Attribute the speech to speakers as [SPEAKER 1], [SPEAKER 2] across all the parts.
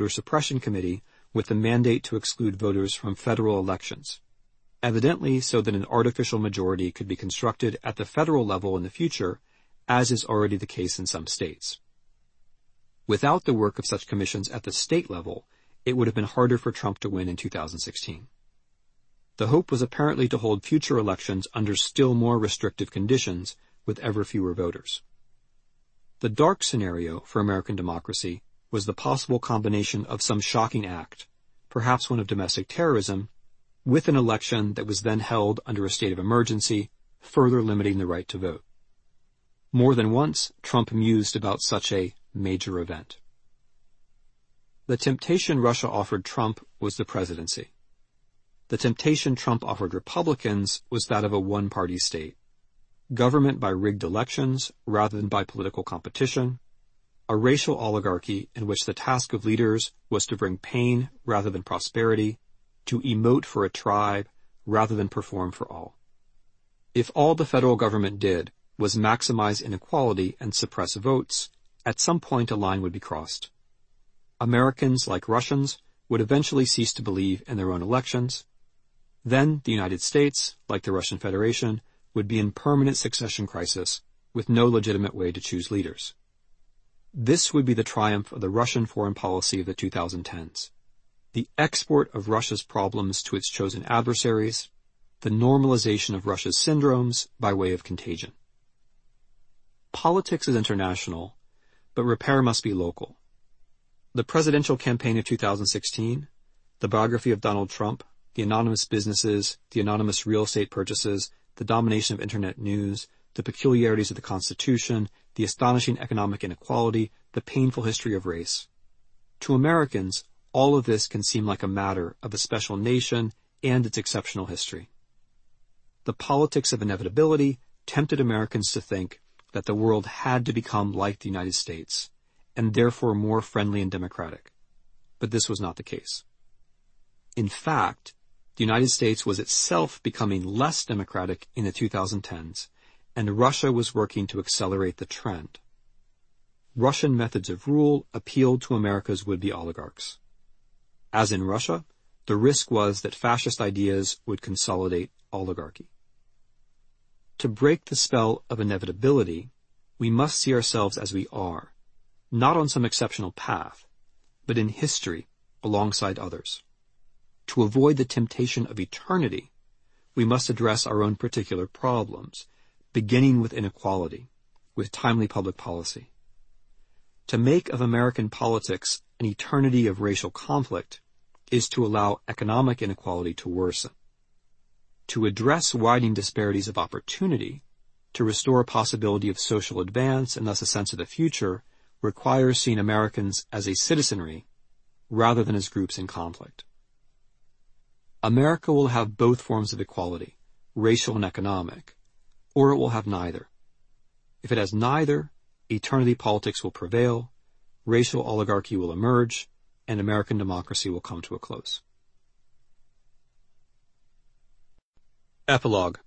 [SPEAKER 1] voter suppression committee with the mandate to exclude voters from federal elections, evidently so that an artificial majority could be constructed at the federal level in the future, as is already the case in some states. Without the work of such commissions at the state level, it would have been harder for Trump to win in 2016. The hope was apparently to hold future elections under still more restrictive conditions with ever fewer voters. The dark scenario for American democracy was the possible combination of some shocking act, perhaps one of domestic terrorism, with an election that was then held under a state of emergency, further limiting the right to vote. More than once, Trump mused about such a major event. The temptation Russia offered Trump was the presidency. The temptation Trump offered Republicans was that of a one-party state. Government by rigged elections rather than by political competition, a racial oligarchy in which the task of leaders was to bring pain rather than prosperity, to emote for a tribe rather than perform for all. If all the federal government did was maximize inequality and suppress votes, at some point a line would be crossed. Americans, like Russians, would eventually cease to believe in their own elections. Then the United States, like the Russian Federation, would be in permanent succession crisis with no legitimate way to choose leaders. This would be the triumph of the Russian foreign policy of the 2010s. The export of Russia's problems to its chosen adversaries, the normalization of Russia's syndromes by way of contagion. Politics is international, but repair must be local. The presidential campaign of 2016, the biography of Donald Trump, the anonymous businesses, the anonymous real estate purchases, the domination of Internet news, the peculiarities of the Constitution, the astonishing economic inequality, the painful history of race. To Americans, all of this can seem like a matter of a special nation and its exceptional history. The politics of inevitability tempted Americans to think that the world had to become like the United States, and therefore more friendly and democratic. But this was not the case. In fact, the United States was itself becoming less democratic in the 2010s, and Russia was working to accelerate the trend. Russian methods of rule appealed to America's would-be oligarchs. As in Russia, the risk was that fascist ideas would consolidate oligarchy. To break the spell of inevitability, we must see ourselves as we are, not on some exceptional path, but in history alongside others. To avoid the temptation of eternity, we must address our own particular problems, beginning with inequality, with timely public policy. To make of American politics an eternity of racial conflict is to allow economic inequality to worsen. To address widening disparities of opportunity, to restore a possibility of social advance and thus a sense of the future, requires seeing Americans as a citizenry rather than as groups in conflict. America will have both forms of equality, racial and economic, or it will have neither. If it has neither, eternity politics will prevail, racial oligarchy will emerge, and American democracy will come to a close. Epilogue.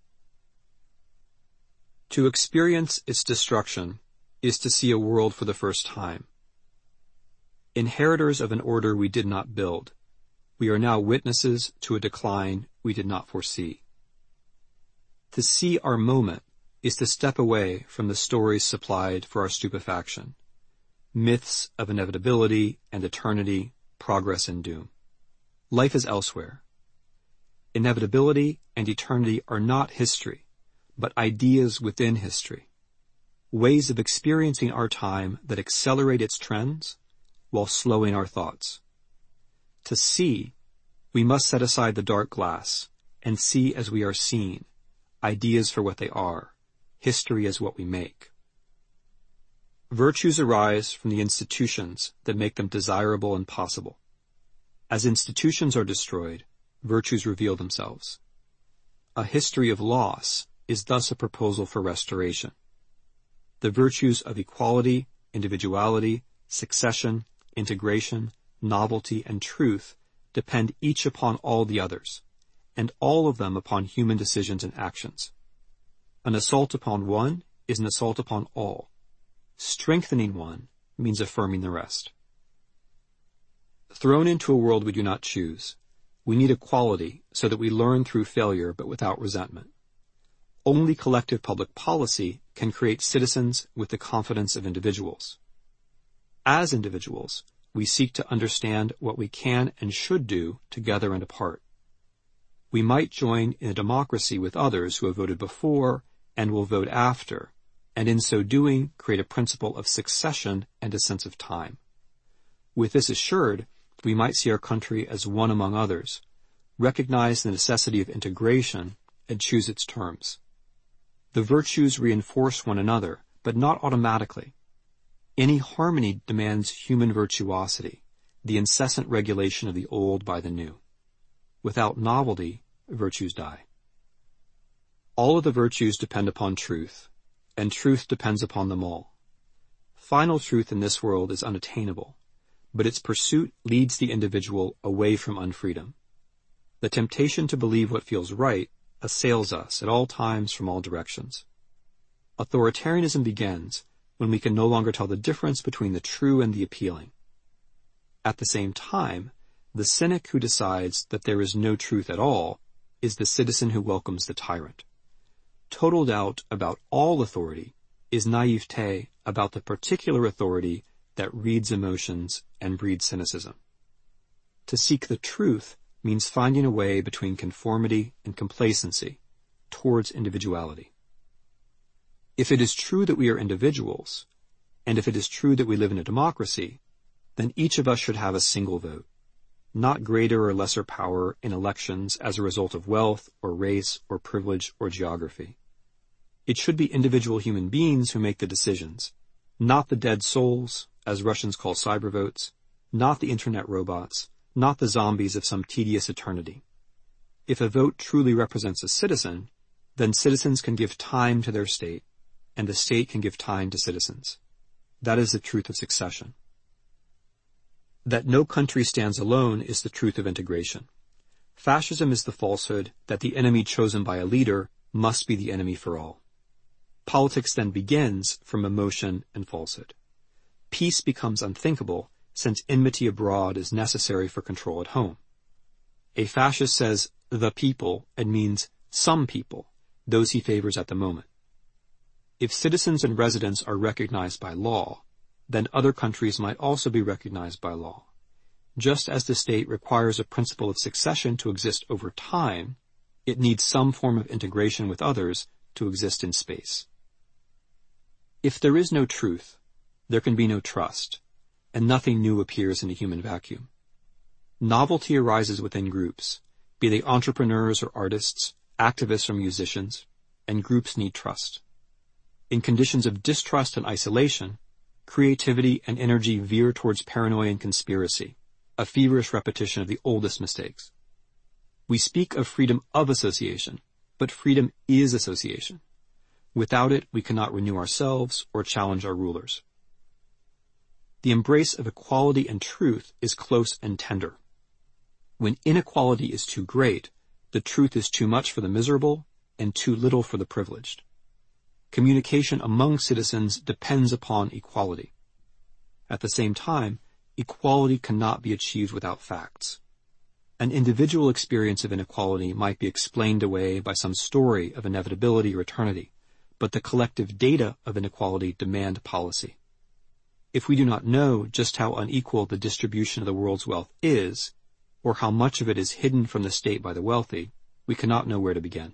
[SPEAKER 1] To experience its destruction is to see a world for the first time. Inheritors of an order we did not build, we are now witnesses to a decline we did not foresee. To see our moment is to step away from the stories supplied for our stupefaction, myths of inevitability and eternity, progress and doom. Life is elsewhere. Inevitability and eternity are not history, but ideas within history, ways of experiencing our time that accelerate its trends while slowing our thoughts. To see, we must set aside the dark glass and see as we are seen, ideas for what they are, history as what we make. Virtues arise from the institutions that make them desirable and possible. As institutions are destroyed, virtues reveal themselves. A history of loss is thus a proposal for restoration. The virtues of equality, individuality, succession, integration, novelty, and truth depend each upon all the others, and all of them upon human decisions and actions. An assault upon one is an assault upon all. Strengthening one means affirming the rest. thrown into a world we do not choose. We need equality so that we learn through failure but without resentment. Only collective public policy can create citizens with the confidence of individuals. As individuals, we seek to understand what we can and should do together and apart. We might join in a democracy with others who have voted before and will vote after, and in so doing create a principle of succession and a sense of time. With this assured, we might see our country as one among others, recognize the necessity of integration, and choose its terms. The virtues reinforce one another, but not automatically. Any harmony demands human virtuosity, the incessant regulation of the old by the new. Without novelty, virtues die. All of the virtues depend upon truth, and truth depends upon them all. Final truth in this world is unattainable, but its pursuit leads the individual away from unfreedom. The temptation to believe what feels right assails us at all times from all directions. Authoritarianism begins when we can no longer tell the difference between the true and the appealing. At the same time, the cynic who decides that there is no truth at all is the citizen who welcomes the tyrant. Total doubt about all authority is naivete about the particular authority that reads emotions and breeds cynicism. To seek the truth means finding a way between conformity and complacency towards individuality. If it is true that we are individuals, and if it is true that we live in a democracy, then each of us should have a single vote, not greater or lesser power in elections as a result of wealth or race or privilege or geography. It should be individual human beings who make the decisions, not the dead souls, as Russians call cyber votes, not the internet robots, not the zombies of some tedious eternity. If a vote truly represents a citizen, then citizens can give time to their state, and the state can give time to citizens. That is the truth of succession. That no country stands alone is the truth of integration. Fascism is the falsehood that the enemy chosen by a leader must be the enemy for all. Politics then begins from emotion and falsehood. Peace becomes unthinkable since enmity abroad is necessary for control at home. A fascist says the people and means some people, those he favors at the moment. If citizens and residents are recognized by law, then other countries might also be recognized by law. Just as the state requires a principle of succession to exist over time, it needs some form of integration with others to exist in space. If there is no truth, there can be no trust, and nothing new appears in a human vacuum. Novelty arises within groups, be they entrepreneurs or artists, activists or musicians, and groups need trust. In conditions of distrust and isolation, creativity and energy veer towards paranoia and conspiracy, a feverish repetition of the oldest mistakes. We speak of freedom of association, but freedom is association. Without it, we cannot renew ourselves or challenge our rulers. The embrace of equality and truth is close and tender. When inequality is too great, the truth is too much for the miserable and too little for the privileged. Communication among citizens depends upon equality. At the same time, equality cannot be achieved without facts. An individual experience of inequality might be explained away by some story of inevitability or eternity, but the collective data of inequality demand policy. If we do not know just how unequal the distribution of the world's wealth is, or how much of it is hidden from the state by the wealthy, we cannot know where to begin.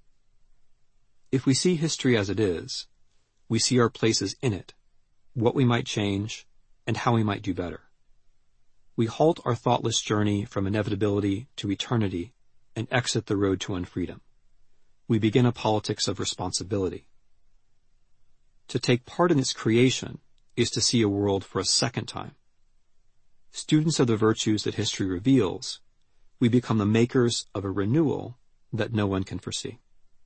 [SPEAKER 1] If we see history as it is, we see our places in it, what we might change, and how we might do better. We halt our thoughtless journey from inevitability to eternity and exit the road to unfreedom. We begin a politics of responsibility. To take part in its creation is to see a world for a second time. Students of the virtues that history reveals, we become the makers of a renewal that no one can foresee.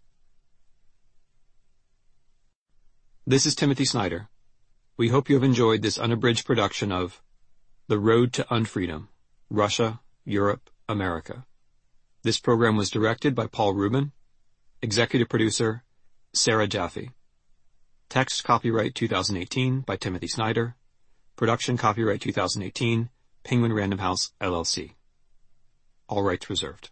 [SPEAKER 1] This is Timothy Snyder. We hope you have enjoyed this unabridged production of The Road to Unfreedom, Russia, Europe, America. This program was directed by Paul Rubin, executive producer Sarah Jaffe. Text copyright 2018 by Timothy Snyder. Production copyright 2018, Penguin Random House, LLC. All rights reserved.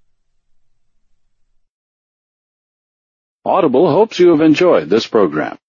[SPEAKER 2] Audible hopes you have enjoyed this program.